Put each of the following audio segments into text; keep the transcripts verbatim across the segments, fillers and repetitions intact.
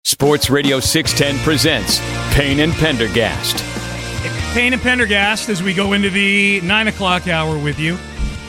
Sports Radio six ten presents Payne and Pendergast. Payne and Pendergast as we go into the nine o'clock hour with you.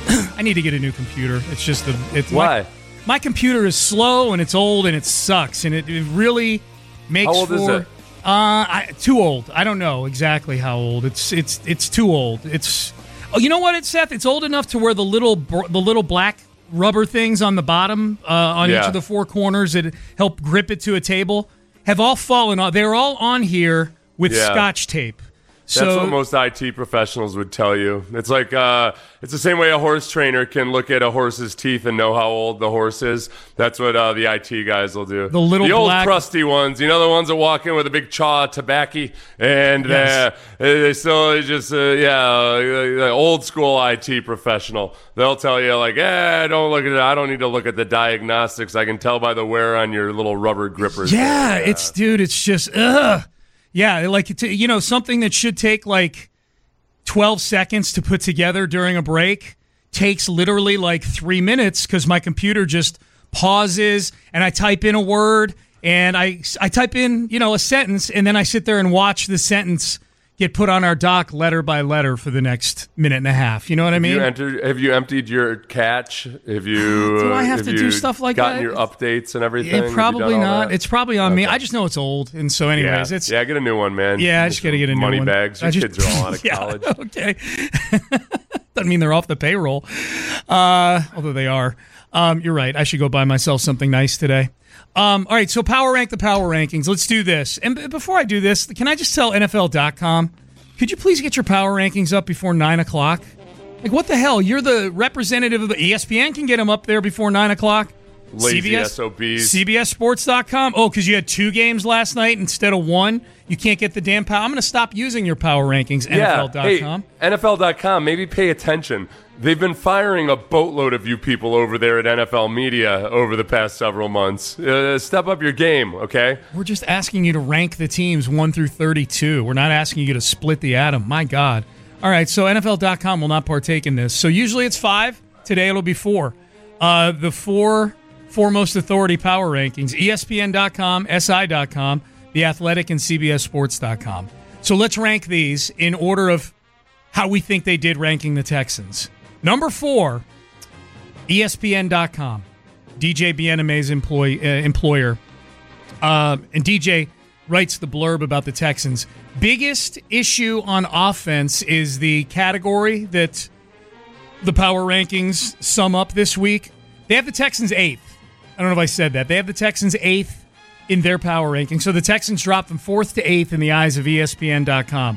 I need to get a new computer. It's just the it's why my, my computer is slow and it's old and it sucks and it, it really makes how old for. Is it? Uh, I, too old. I don't know exactly how old. It's it's it's too old. It's oh, you know what, it's Seth. It's old enough to where the little the little black rubber things on the bottom uh, on yeah. each of the four corners that help grip it to a table have all fallen off. They're all on here with yeah. Scotch tape. So, That's what most I T professionals would tell you. It's like uh, it's the same way a horse trainer can look at a horse's teeth and know how old the horse is. That's what uh, the I T guys will do. The little the old black... crusty ones, you know, the ones that walk in with a big chaw of tobacco, and yes. uh, they still just uh, yeah, uh, old school I T professional. They'll tell you like, eh, don't look at it. I don't need to look at the diagnostics. I can tell by the wear on your little rubber grippers. Yeah, there. it's dude, it's just ugh. Yeah, like, to, you know, something that should take like twelve seconds to put together during a break takes literally like three minutes because my computer just pauses and I type in a word and I, I type in, you know, a sentence and then I sit there and watch the sentence get put on our dock letter by letter for the next minute and a half. You know what I mean? Have you, entered, have you emptied your cache? Have you? Do I have, have to you do stuff like gotten that? Your updates and everything? It probably not. That? It's probably on okay. me. I just know it's old, and so, anyways, yeah. it's yeah. Get a new one, man. Yeah, I just got to get a new money one. Money bags. Your I just, kids are all out of yeah, college. Okay, doesn't mean they're off the payroll, uh, although they are. Um, you're right. I should go buy myself something nice today. Um, all right, so power rank the power rankings. Let's do this. And b- before I do this, can I just tell N F L dot com? Could you please get your power rankings up before nine o'clock? Like, what the hell? You're the representative of the E S P N can get them up there before nine o'clock. Lazy C B S, S O Bs. C B S Sports dot com. Oh, because you had two games last night instead of one. You can't get the damn power. I'm going to stop using your power rankings, yeah. N F L dot com. Hey, N F L dot com, maybe pay attention. They've been firing a boatload of you people over there at N F L Media over the past several months. Uh, step up your game, okay? We're just asking you to rank the teams one through thirty-two. We're not asking you to split the atom. My God. All right, so N F L dot com will not partake in this. So usually it's five. Today it'll be four. Uh, the four foremost authority power rankings, E S P N dot com, S I dot com, The Athletic, and C B S Sports dot com. So let's rank these in order of how we think they did ranking the Texans. Number four, E S P N dot com, D J Bieneme's employ, uh, employer. Uh, and D J writes the blurb about the Texans. Biggest issue on offense is the category that the power rankings sum up this week. They have the Texans eighth. I don't know if I said that. They have the Texans eighth in their power ranking. So the Texans dropped from fourth to eighth in the eyes of E S P N dot com.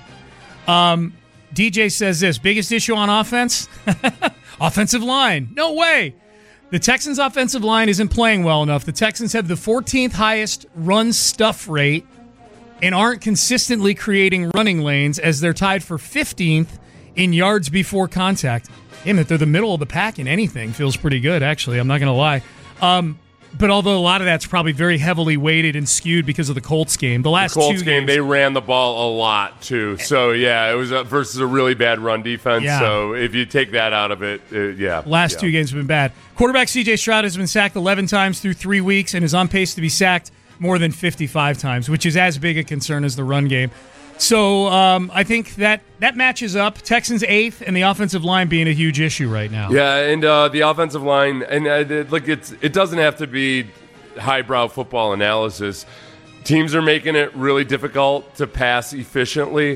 Um... D J says this, biggest issue on offense? Offensive line. No way. The Texans' offensive line isn't playing well enough. The Texans have the fourteenth highest run stuff rate and aren't consistently creating running lanes as they're tied for fifteenth in yards before contact. Damn it, they're the middle of the pack in anything. Feels pretty good, actually. I'm not going to lie. Um, But although a lot of that's probably very heavily weighted and skewed because of the Colts game. The last the Colts two game, games, they ran the ball a lot, too. So, yeah, it was a, versus a really bad run defense. Yeah. So, if you take that out of it, it yeah. Last yeah. two games have been bad. Quarterback C J Stroud has been sacked eleven times through three weeks and is on pace to be sacked more than fifty-five times, which is as big a concern as the run game. So um, I think that that matches up. Texans eighth, and the offensive line being a huge issue right now. Yeah, and uh, the offensive line, and uh, look, it's it doesn't have to be highbrow football analysis. Teams are making it really difficult to pass efficiently,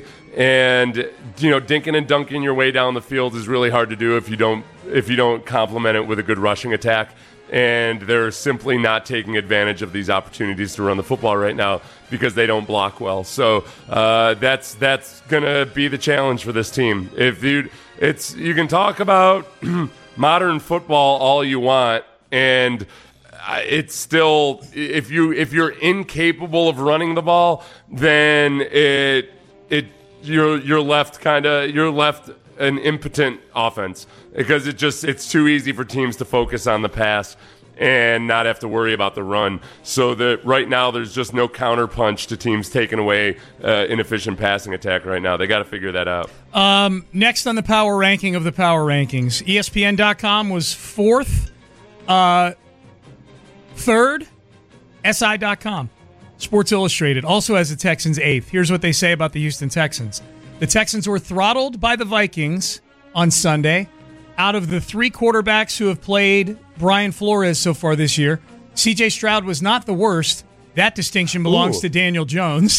and you know, dinking and dunking your way down the field is really hard to do if you don't if you don't complement it with a good rushing attack. And they're simply not taking advantage of these opportunities to run the football right now because they don't block well. So uh, that's that's gonna be the challenge for this team. If you it's you can talk about modern football all you want, and it's still if you if you're incapable of running the ball, then it it you're you're left kind of you're left an impotent offense because it just it's too easy for teams to focus on the pass and not have to worry about the run. So that right now there's just no counterpunch to teams taking away uh, inefficient passing attack right now. They got to figure that out. Um, next on the power ranking of the power rankings, E S P N dot com was fourth. Uh, third, S I dot com. Sports Illustrated also has the Texans eighth. Here's what they say about the Houston Texans. The Texans were throttled by the Vikings on Sunday. Out of the three quarterbacks who have played Brian Flores so far this year, C J Stroud was not the worst. That distinction belongs Ooh. to Daniel Jones.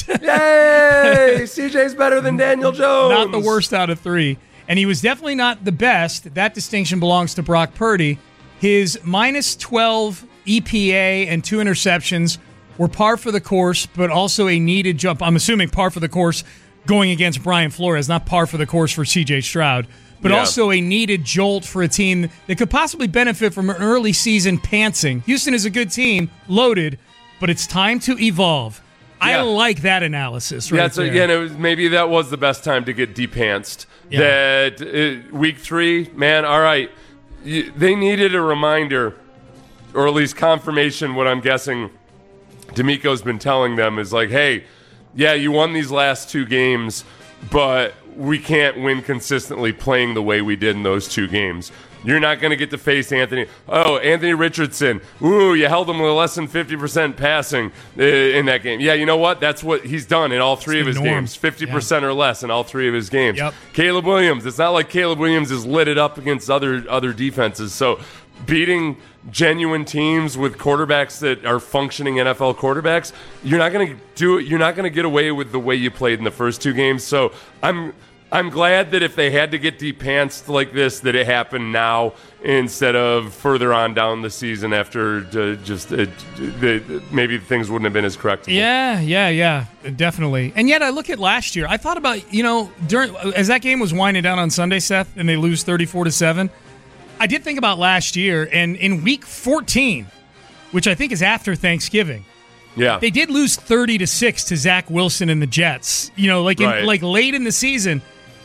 Yay! C J's better than Daniel Jones. Not the worst out of three. And he was definitely not the best. That distinction belongs to Brock Purdy. His minus twelve E P A and two interceptions were par for the course, but also a needed jump. I'm assuming par for the course going against Brian Flores, not par for the course for C J Stroud, but yeah. also a needed jolt for a team that could possibly benefit from an early season pantsing. Houston is a good team, loaded, but it's time to evolve. Yeah. I like that analysis right yeah, so there. again, it was, maybe that was the best time to get de-pantsed. Yeah. That uh, week three, man, all right, you, they needed a reminder, or at least confirmation, what I'm guessing D'Amico's been telling them is like, hey, yeah, you won these last two games, but we can't win consistently playing the way we did in those two games. You're not going to get to face Anthony. Oh, Anthony Richardson. Ooh, you held him with less than fifty percent passing uh, in that game. Yeah, you know what? That's what he's done in all three it's of his norm. games. fifty percent yeah. or less in all three of his games. Yep. Caleb Williams. It's not like Caleb Williams is lit it up against other other defenses. So beating genuine teams with quarterbacks that are functioning N F L quarterbacks, you're not going to do it. You're not going to get away with the way you played in the first two games. So I'm I'm glad that if they had to get de-pantsed like this, that it happened now instead of further on down the season after uh, just uh, the, maybe things wouldn't have been as correct. Yeah, yeah, yeah, definitely. And yet I look at last year. I thought about, you know, during as that game was winding down on Sunday, Seth, and they lose thirty-four to seven. I did think about last year, and in week fourteen, which I think is after Thanksgiving, yeah, they did lose thirty to six to Zach Wilson and the Jets. You know, like in, right. like late in the season.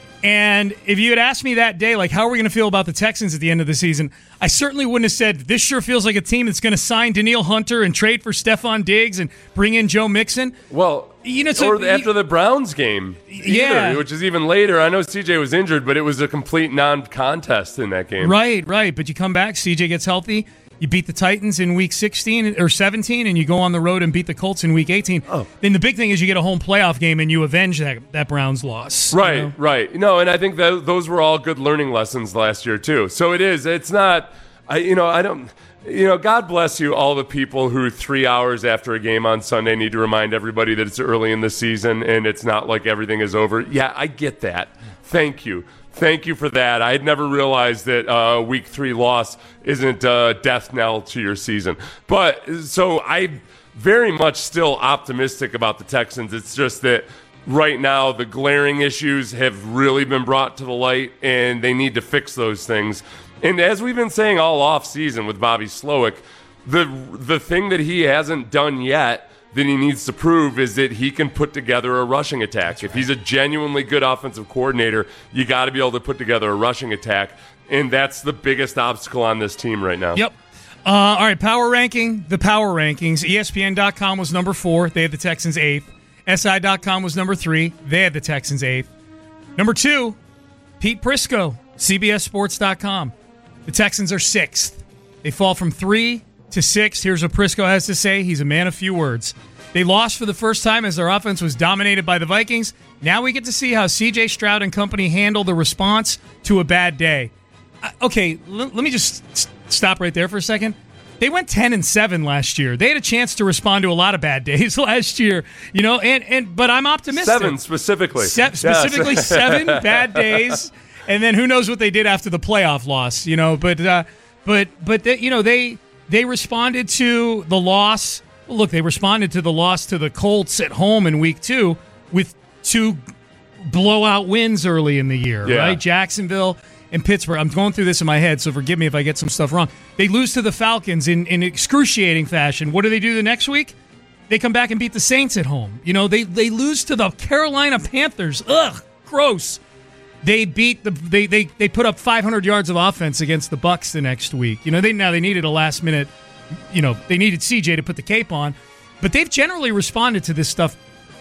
And if you had asked me that day, like, how are we going to feel about the Texans at the end of the season, I certainly wouldn't have said, this sure feels like a team that's going to sign Danielle Hunter and trade for Stephon Diggs and bring in Joe Mixon. Well, you know, so, or after the Browns game, either, yeah, which is even later. I know C J was injured, but it was a complete non-contest in that game. Right, right. But you come back, C J gets healthy. You beat the Titans in week sixteen or seventeen, and you go on the road and beat the Colts in week eighteen. Oh. Then the big thing is you get a home playoff game and you avenge that, that Browns loss. Right, you know? right. No, and I think that those were all good learning lessons last year too. So it is. It's not. I, you know, I don't. You know, God bless you, all the people who three hours after a game on Sunday need to remind everybody that it's early in the season and it's not like everything is over. Yeah, I get that. Thank you. Thank you for that. I had never realized that uh, week three loss isn't a death knell to your season. But so I'm very much still optimistic about the Texans. It's just that right now the glaring issues have really been brought to the light, and they need to fix those things. And as we've been saying all off season with Bobby Slowick, the the thing that he hasn't done yet that he needs to prove is that he can put together a rushing attack. Right. If he's a genuinely good offensive coordinator, you got to be able to put together a rushing attack, and that's the biggest obstacle on this team right now. Yep. Uh, all right, power ranking, the power rankings. E S P N dot com was number four. They had the Texans eighth. S I dot com was number three. They had the Texans eighth. Number two, Pete Prisco, C B S Sports dot com. The Texans are sixth. They fall from three to six. Here's what Prisco has to say. He's a man of few words. They lost for the first time as their offense was dominated by the Vikings. Now we get to see how C J Stroud and company handle the response to a bad day. Uh, okay, l- let me just s- stop right there for a second. They went ten and seven last year. They had a chance to respond to a lot of bad days last year, you know. And and but I'm optimistic. Seven specifically. Se- specifically yes. seven bad days, and then who knows what they did after the playoff loss, you know. But uh, but but they, you know they they responded to the loss. Well, look, they responded to the loss to the Colts at home in week two with two blowout wins early in the year, yeah. right? Jacksonville and Pittsburgh. I'm going through this in my head, so forgive me if I get some stuff wrong. They lose to the Falcons in, in excruciating fashion. What do they do the next week? They come back and beat the Saints at home. You know, they they lose to the Carolina Panthers. Ugh, gross. They beat the they they they put up five hundred yards of offense against the Bucs the next week. You know, they now they needed a last minute. You know, they needed C J to put the cape on, but they've generally responded to this stuff.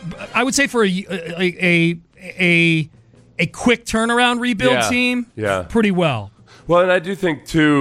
I would say for a a a a, a quick turnaround rebuild yeah, team, yeah. pretty well. Well, and I do think too,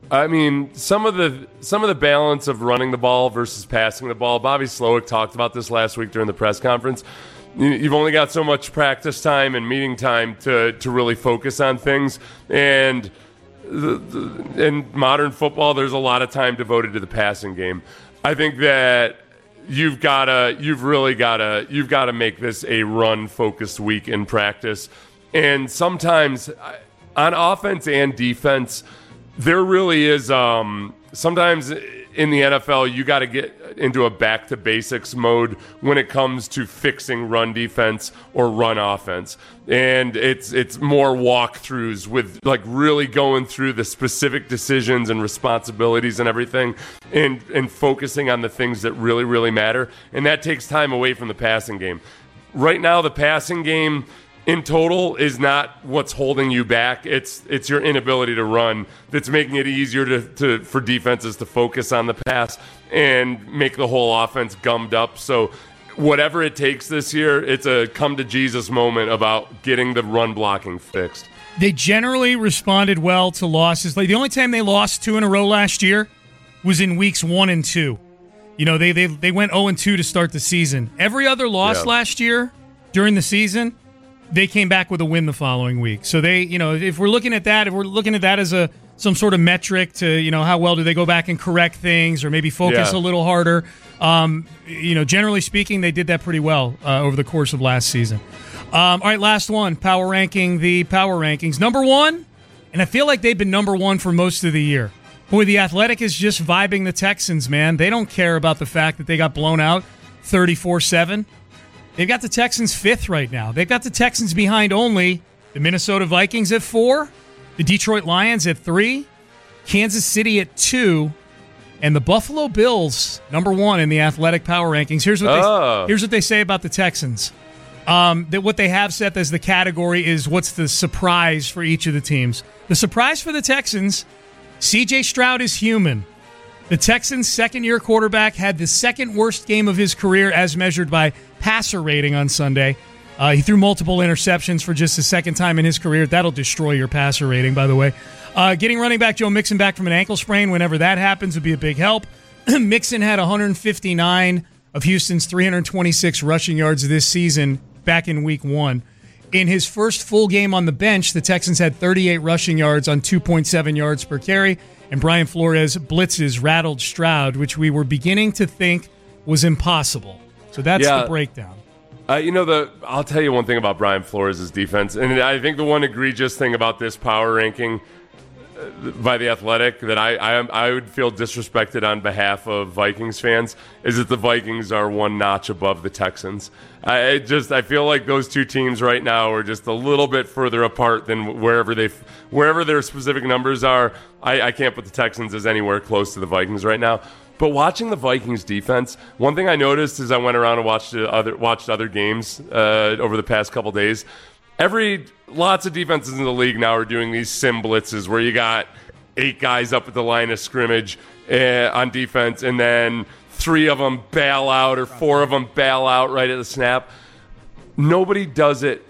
I mean, some of the some of the balance of running the ball versus passing the ball. Bobby Slowick talked about this last week during the press conference. You've only got so much practice time and meeting time to, to really focus on things. And the, the, in modern football, there's a lot of time devoted to the passing game. I think that you've gotta, you've really gotta, you've gotta make this a run-focused week in practice. And sometimes on offense and defense, there really is. Um, sometimes in the N F L, you got to get into a back to basics mode when it comes to fixing run defense or run offense. And it's it's more walkthroughs with like really going through the specific decisions and responsibilities and everything and, and focusing on the things that really, really matter. And that takes time away from the passing game. Right now, the passing game in total is not what's holding you back. It's it's your inability to run that's making it easier to, to for defenses to focus on the pass and make the whole offense gummed up. So whatever it takes this year, it's a come to Jesus moment about getting the run blocking fixed. They generally responded well to losses. Like the only time they lost two in a row last year was in weeks one and two. You know, they they they went oh and two to start the season. Every other loss yeah. last year during the season, they came back with a win the following week. So they, you know, if we're looking at that, if we're looking at that as a some sort of metric to, you know, how well do they go back and correct things or maybe focus yeah. a little harder, um, you know, generally speaking, they did that pretty well uh, over the course of last season. Um, all right, last one, power ranking, the power rankings. Number one, and I feel like they've been number one for most of the year. Boy, the Athletic is just vibing the Texans, man. They don't care about the fact that they got blown out thirty-four seven. They've got the Texans fifth right now. They've got the Texans behind only the Minnesota Vikings at four, the Detroit Lions at three, Kansas City at two, and the Buffalo Bills, number one in the Athletic Power Rankings. Here's what, oh. they, here's what they say about the Texans. Um, that what they have set as the category is what's the surprise for each of the teams. The surprise for the Texans, C J Stroud is human. The Texans' second-year quarterback had the second worst game of his career as measured by passer rating on Sunday. Uh, he threw multiple interceptions for just the second time in his career. That'll destroy your passer rating, by the way. Uh, getting running back Joe Mixon back from an ankle sprain, whenever that happens, would be a big help. Mixon had one hundred fifty-nine of Houston's three hundred twenty-six rushing yards this season back in week one. In his first full game on the bench, the Texans had thirty-eight rushing yards on two point seven yards per carry, and Brian Flores blitzes rattled Stroud, which we were beginning to think was impossible. So that's yeah. the breakdown. Uh, you know, the I'll tell you one thing about Brian Flores' defense, and I think the one egregious thing about this power ranking by the Athletic that I, I I would feel disrespected on behalf of Vikings fans is that the Vikings are one notch above the Texans. I just I feel like those two teams right now are just a little bit further apart than wherever they wherever their specific numbers are. I, I can't put the Texans as anywhere close to the Vikings right now. But watching the Vikings defense, one thing I noticed as I went around and watched other watched other games uh, over the past couple days. Every lots of defenses in the league now are doing these sim blitzes where you got eight guys up at the line of scrimmage uh, on defense, and then three of them bail out or four of them bail out right at the snap. Nobody does it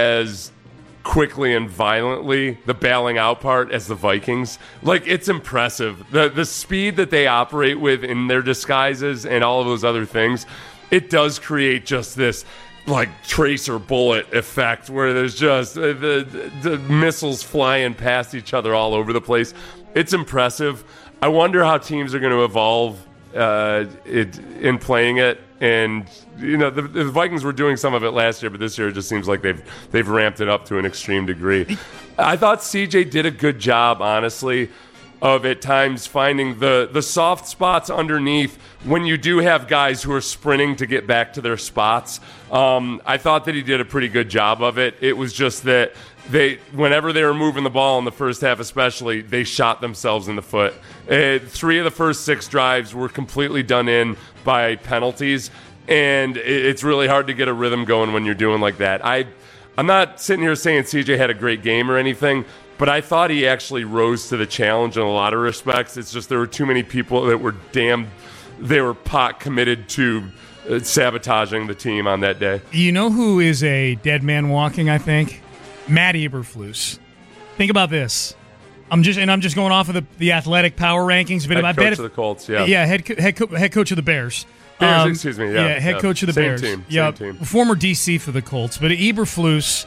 as quickly and violently, the bailing out part, as the Vikings. Like, it's impressive. The the speed that they operate with in their disguises and all of those other things, it does create just this like tracer bullet effect where there's just uh, the, the missiles flying past each other all over the place. It's impressive. I wonder how teams are going to evolve uh, it, in playing it. And you know, the, the Vikings were doing some of it last year, but this year it just seems like they've they've ramped it up to an extreme degree. I thought C J did a good job, honestly, of at times finding the, the soft spots underneath when you do have guys who are sprinting to get back to their spots. Um, I thought that he did a pretty good job of it. It was just that they, whenever they were moving the ball in the first half especially, they shot themselves in the foot. Uh, three of the first six drives were completely done in by penalties, and it, it's really hard to get a rhythm going when you're doing like that. I, I'm not sitting here saying C J had a great game or anything, but I thought he actually rose to the challenge in a lot of respects. It's just there were too many people that were damn, they were pot committed to uh, sabotaging the team on that day. You know who is a dead man walking, I think? Matt Eberflus. Think about this. I'm just and I'm just going off of the, the athletic power rankings. But head I coach bet if, of the Colts, yeah, yeah, head co- head, co- head coach of the Bears. Bears, Um, excuse me, yeah, head yeah. coach of the Same Bears. team, yeah, same team. former D C for the Colts, but Eberflus.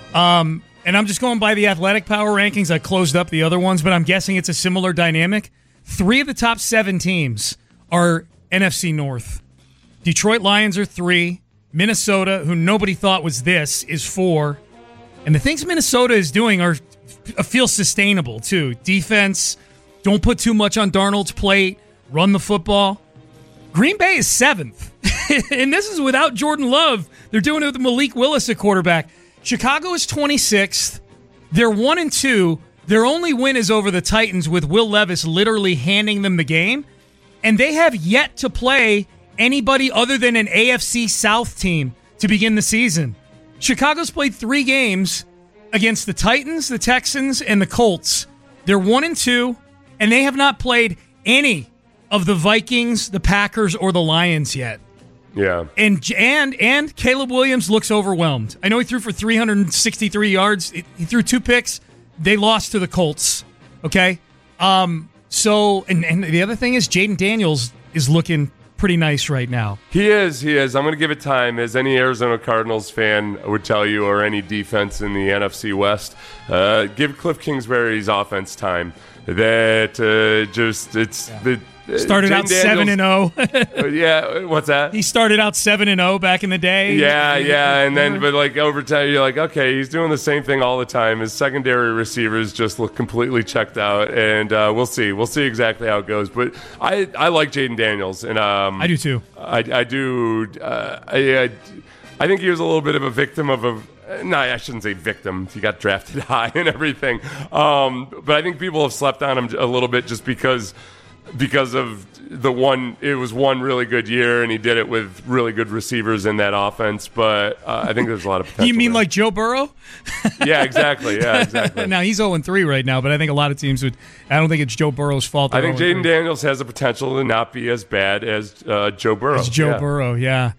Um, and I'm just going by the athletic power rankings. I closed up the other ones, but I'm guessing it's a similar dynamic. Three of the top seven teams are N F C North. Detroit Lions are three. Minnesota, who nobody thought was this, is four. And the things Minnesota is doing are feel sustainable, too. Defense, don't put too much on Darnold's plate, run the football. Green Bay is seventh. And this is without Jordan Love. They're doing it with Malik Willis at quarterback. Chicago is twenty-sixth. They're one and two. Their only win is over the Titans with Will Levis literally handing them the game. And they have yet to play anybody other than an A F C South team to begin the season. Chicago's played three games against the Titans, the Texans, and the Colts. They're one and two, and they have not played any of the Vikings, the Packers, or the Lions yet. Yeah. And and and Caleb Williams looks overwhelmed. I know he threw for three hundred sixty-three yards. He threw two picks. They lost to the Colts. Okay? Um. So, and, and the other thing is Jaden Daniels is looking pretty nice right now. He is, he is. I'm going to give it time. As any Arizona Cardinals fan would tell you, or any defense in the N F C West, uh, give Cliff Kingsbury's offense time. That uh, just, it's... Yeah. the Started Jaden out seven and zero. Yeah, what's that? He started out seven and zero back in the day. Yeah, yeah, and then but like over time, you're like, okay, he's doing the same thing all the time. His secondary receivers just look completely checked out, and uh, we'll see, we'll see exactly how it goes. But I, I like Jaden Daniels, and um, I do too. I, I do. Uh, I, I, I think he was a little bit of a victim of a. No, I shouldn't say victim. He got drafted high and everything, um, but I think people have slept on him a little bit just because. Because of the one, it was one really good year, and he did it with really good receivers in that offense. But uh, I think there's a lot of potential. You mean there. like Joe Burrow? Yeah, exactly. Yeah, exactly. Now he's zero and three right now, but I think a lot of teams would. I don't think it's Joe Burrow's fault. I think Jaden Daniels has the potential to not be as bad as uh, Joe Burrow. As Joe yeah. Burrow, yeah.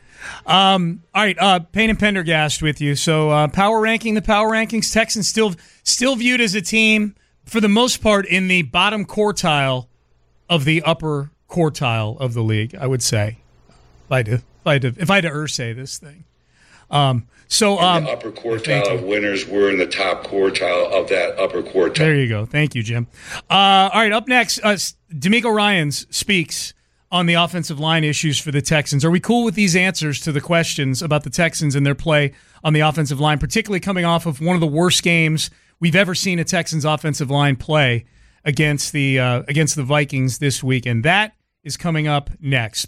Um, all right, uh, Payne and Pendergast with you. So uh, power ranking, the power rankings. Texans still still viewed as a team for the most part in the bottom quartile of the upper quartile of the league, I would say. If I had to, if I had to, if I had to er say this thing. Um, so um, the upper quartile of winners were in the top quartile of that upper quartile. There you go. Thank you, Jim. Uh, all right, up next, uh, D'Amico Ryans speaks on the offensive line issues for the Texans. Are we cool with these answers to the questions about the Texans and their play on the offensive line, particularly coming off of one of the worst games we've ever seen a Texans offensive line play against the uh, against the Vikings this week? And that is coming up next.